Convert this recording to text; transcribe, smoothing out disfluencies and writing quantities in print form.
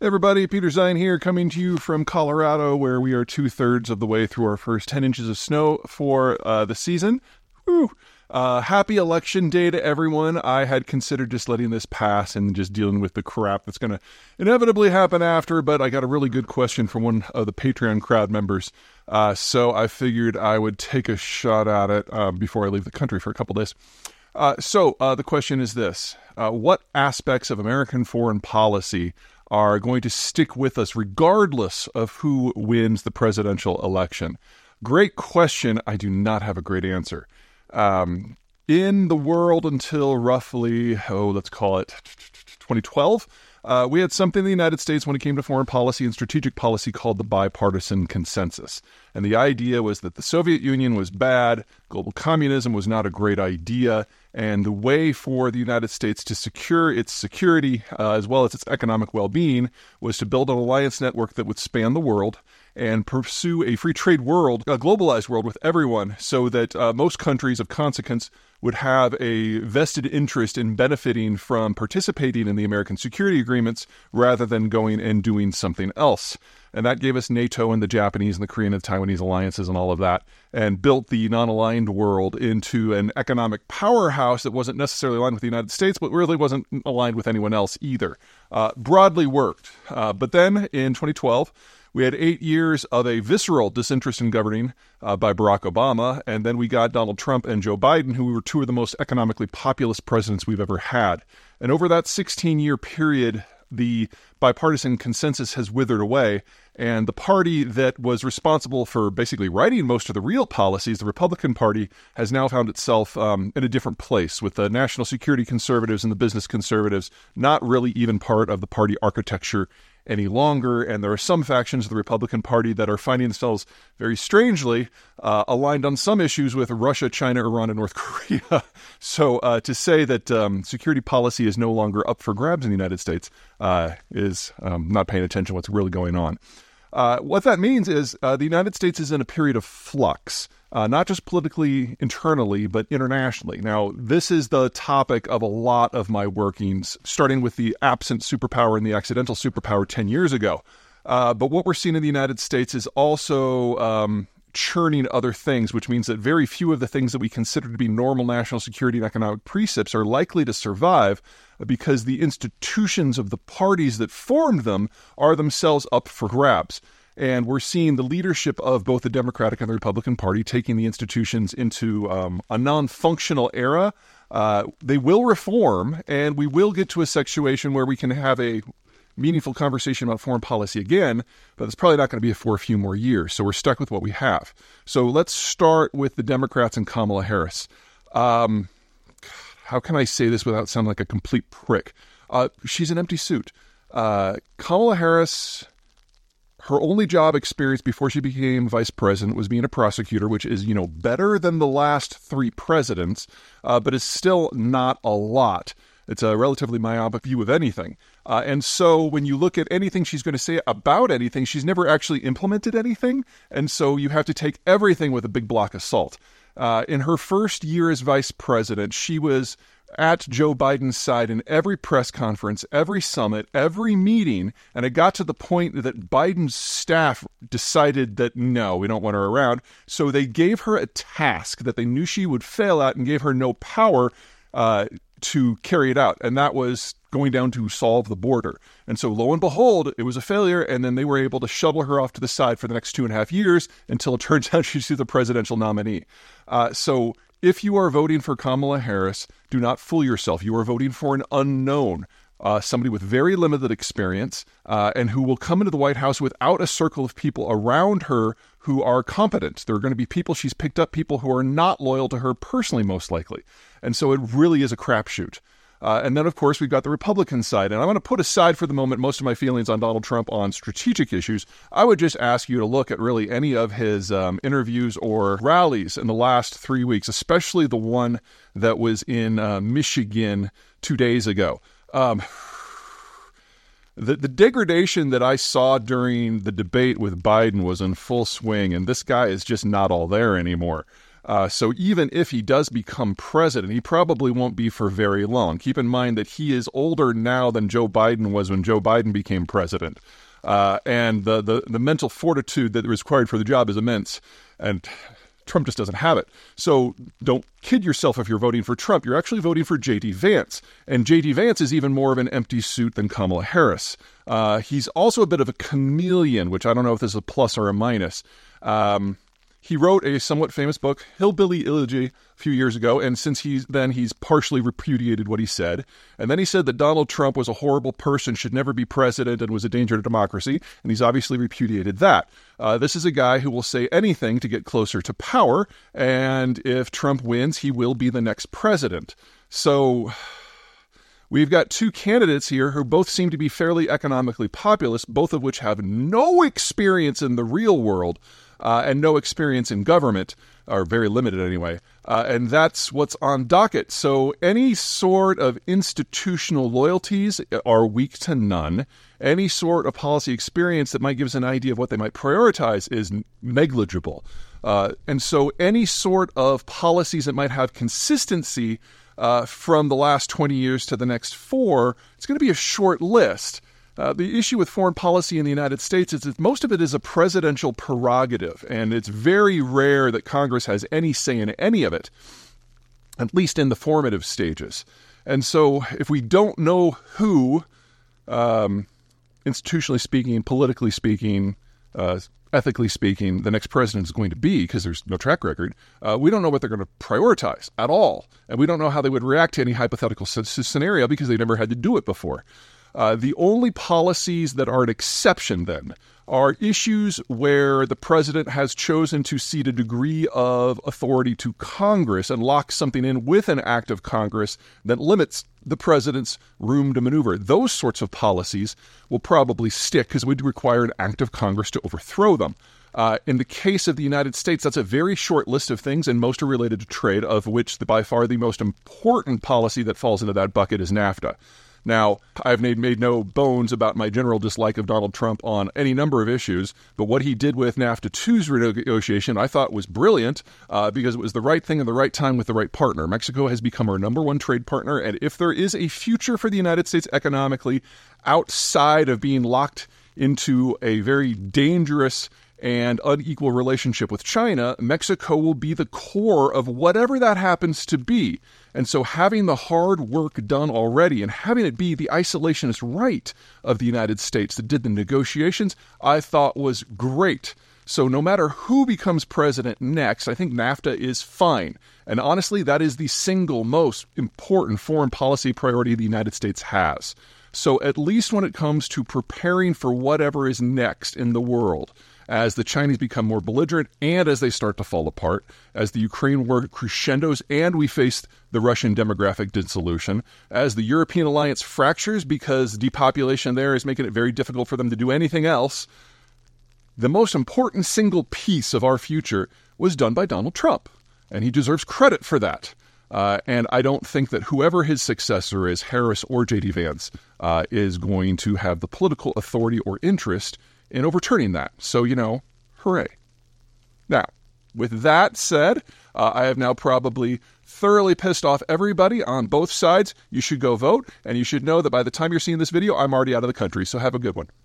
Everybody, Peter Zine here, coming to you from Colorado, where we are 2/3 of the way through our first 10 inches of snow for the season. Woo! Happy election day to everyone. I had considered just letting this pass and just dealing with the crap that's going to inevitably happen after, but I got a really good question from one of the Patreon crowd members, so I figured I would take a shot at it before I leave the country for a couple days. So the question is this. What aspects of American foreign policy are going to stick with us regardless of who wins the presidential election? Great question. I do not have a great answer. In the world until roughly, let's call it 2012, we had something in the United States when it came to foreign policy and strategic policy called the bipartisan consensus. And the idea was that the Soviet Union was bad, global communism was not a great idea, and the way for the United States to secure its security as well as its economic well-being was to build an alliance network that would span the world and pursue a free trade world, a globalized world with everyone, so that most countries of consequence would have a vested interest in benefiting from participating in the American security agreements rather than going and doing something else. And that gave us NATO and the Japanese and the Korean and the Taiwanese alliances and all of that, and built the non-aligned world into an economic powerhouse that wasn't necessarily aligned with the United States, but really wasn't aligned with anyone else either. Broadly worked. But then in 2012, we had 8 years of a visceral disinterest in governing by Barack Obama, and then we got Donald Trump and Joe Biden, who were two of the most economically populist presidents we've ever had. And over that 16-year period, the bipartisan consensus has withered away, and the party that was responsible for basically writing most of the real policies, the Republican Party, has now found itself in a different place, with the national security conservatives and the business conservatives not really even part of the party architecture any longer. And there are some factions of the Republican Party that are finding themselves very strangely aligned on some issues with Russia, China, Iran, and North Korea. So to say that security policy is no longer up for grabs in the United States is not paying attention to what's really going on. What that means is the United States is in a period of flux, not just politically internally, but internationally. Now, this is the topic of a lot of my workings, starting with the absent superpower and the accidental superpower 10 years ago. But what we're seeing in the United States is also churning other things, which means that very few of the things that we consider to be normal national security and economic precepts are likely to survive because the institutions of the parties that formed them are themselves up for grabs. And we're seeing the leadership of both the Democratic and the Republican Party taking the institutions into a non-functional era. They will reform, and we will get to a situation where we can have a meaningful conversation about foreign policy again, but it's probably not going to be for a few more years. So we're stuck with what we have. So let's start with the Democrats and Kamala Harris. How can I say this without sounding like a complete prick? She's an empty suit. Kamala Harris, her only job experience before she became vice president was being a prosecutor, which is, better than the last three presidents, but is still not a lot. It's a relatively myopic view of anything. And so when you look at anything she's going to say about anything, she's never actually implemented anything. And so you have to take everything with a big block of salt. In her first year as vice president, she was at Joe Biden's side in every press conference, every summit, every meeting, and it got to the point that Biden's staff decided that, no, we don't want her around. So they gave her a task that they knew she would fail at and gave her no power to carry it out, and that was going down to solve the border. And so lo and behold, it was a failure, and then they were able to shovel her off to the side for the next 2.5 years until it turns out she's the presidential nominee. So if you are voting for Kamala Harris, do not fool yourself. You are voting for an unknown, somebody with very limited experience, and who will come into the White House without a circle of people around her who are competent. There are going to be people she's picked up, people who are not loyal to her personally, most likely. And so it really is a crapshoot. And then, of course, we've got the Republican side. And I want to put aside for the moment most of my feelings on Donald Trump on strategic issues. I would just ask you to look at really any of his interviews or rallies in the last 3 weeks, especially the one that was in Michigan 2 days ago. The degradation that I saw during the debate with Biden was in full swing, and this guy is just not all there anymore. So even if he does become president, he probably won't be for very long. Keep in mind that he is older now than Joe Biden was when Joe Biden became president. And the mental fortitude that is required for the job is immense. And Trump just doesn't have it. So don't kid yourself if you're voting for Trump. You're actually voting for J.D. Vance. And J.D. Vance is even more of an empty suit than Kamala Harris. He's also a bit of a chameleon, which I don't know if this is a plus or a minus. He wrote a somewhat famous book, Hillbilly Elegy, a few years ago, and since he's partially repudiated what he said. And then he said that Donald Trump was a horrible person, should never be president, and was a danger to democracy, and he's obviously repudiated that. This is a guy who will say anything to get closer to power, and if Trump wins, he will be the next president. So we've got two candidates here who both seem to be fairly economically populist, both of which have no experience in the real world, and no experience in government, or very limited anyway, and that's what's on docket. So any sort of institutional loyalties are weak to none. Any sort of policy experience that might give us an idea of what they might prioritize is negligible. And so any sort of policies that might have consistency from the last 20 years to the next 4, it's going to be a short list. The issue with foreign policy in the United States is that most of it is a presidential prerogative, and it's very rare that Congress has any say in any of it, at least in the formative stages. And so if we don't know who, institutionally speaking, politically speaking, ethically speaking, the next president is going to be, because there's no track record, we don't know what they're going to prioritize at all. And we don't know how they would react to any hypothetical scenario because they never had to do it before. The only policies that are an exception, then, are issues where the president has chosen to cede a degree of authority to Congress and lock something in with an act of Congress that limits the president's room to maneuver. Those sorts of policies will probably stick because it would require an act of Congress to overthrow them. In the case of the United States, that's a very short list of things, and most are related to trade, of which by far the most important policy that falls into that bucket is NAFTA. Now, I've made no bones about my general dislike of Donald Trump on any number of issues, but what he did with NAFTA 2's renegotiation I thought was brilliant because it was the right thing at the right time with the right partner. Mexico has become our number one trade partner, and if there is a future for the United States economically outside of being locked into a very dangerous and unequal relationship with China, Mexico will be the core of whatever that happens to be. And so having the hard work done already and having it be the isolationist right of the United States that did the negotiations, I thought was great. So no matter who becomes president next, I think NAFTA is fine. And honestly, that is the single most important foreign policy priority the United States has. So at least when it comes to preparing for whatever is next in the world, as the Chinese become more belligerent and as they start to fall apart, as the Ukraine war crescendos and we face the Russian demographic dissolution, as the European alliance fractures because depopulation there is making it very difficult for them to do anything else, the most important single piece of our future was done by Donald Trump, and he deserves credit for that. And I don't think that whoever his successor is, Harris or J.D. Vance, is going to have the political authority or interest in overturning that. So, hooray. Now, with that said, I have now probably thoroughly pissed off everybody on both sides. You should go vote, and you should know that by the time you're seeing this video, I'm already out of the country, so have a good one.